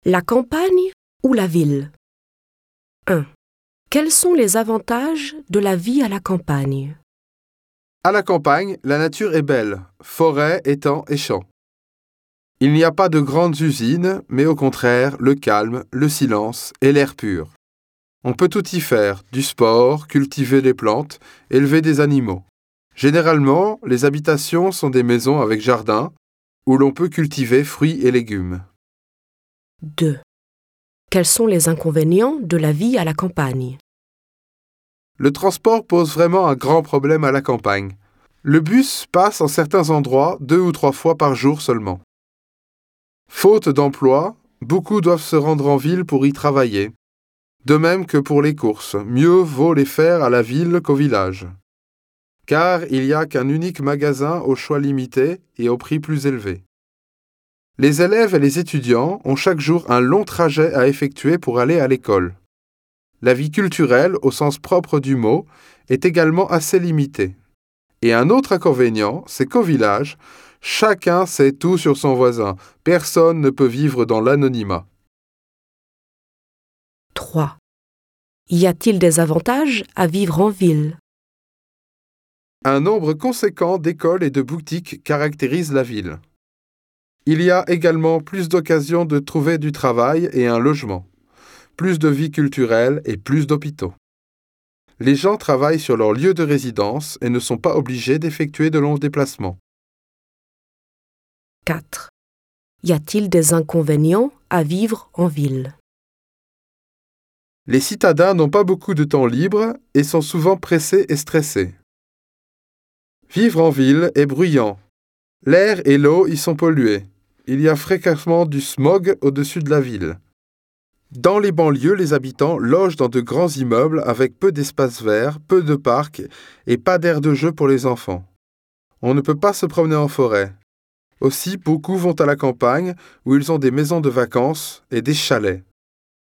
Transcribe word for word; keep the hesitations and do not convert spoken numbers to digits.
La campagne ou la ville? un. Quels sont les avantages de la vie à la campagne? À la campagne, la nature est belle, forêts, étangs et champs. Il n'y a pas de grandes usines, mais au contraire, le calme, le silence et l'air pur. On peut tout y faire, du sport, cultiver des plantes, élever des animaux. Généralement, les habitations sont des maisons avec jardin, où l'on peut cultiver fruits et légumes. deux. Quels sont les inconvénients de la vie à la campagne? Le transport pose vraiment un grand problème à la campagne. Le bus passe en certains endroits deux ou trois fois par jour seulement. Faute d'emploi, beaucoup doivent se rendre en ville pour y travailler. De même que pour les courses, mieux vaut les faire à la ville qu'au village. Car il n'y a qu'un unique magasin au choix limité et au prix plus élevé. Les élèves et les étudiants ont chaque jour un long trajet à effectuer pour aller à l'école. La vie culturelle, au sens propre du mot, est également assez limitée. Et un autre inconvénient, c'est qu'au village, chacun sait tout sur son voisin. Personne ne peut vivre dans l'anonymat. trois. Y a-t-il des avantages à vivre en ville? Un nombre conséquent d'écoles et de boutiques caractérise la ville. Il y a également plus d'occasions de trouver du travail et un logement, plus de vie culturelle et plus d'hôpitaux. Les gens travaillent sur leur lieu de résidence et ne sont pas obligés d'effectuer de longs déplacements. quatre. Y a-t-il des inconvénients à vivre en ville? Les citadins n'ont pas beaucoup de temps libre et sont souvent pressés et stressés. Vivre en ville est bruyant. L'air et l'eau y sont pollués. Il y a fréquemment du smog au-dessus de la ville. Dans les banlieues, les habitants logent dans de grands immeubles avec peu d'espaces verts, peu de parcs et pas d'aire de jeu pour les enfants. On ne peut pas se promener en forêt. Aussi, beaucoup vont à la campagne où ils ont des maisons de vacances et des chalets.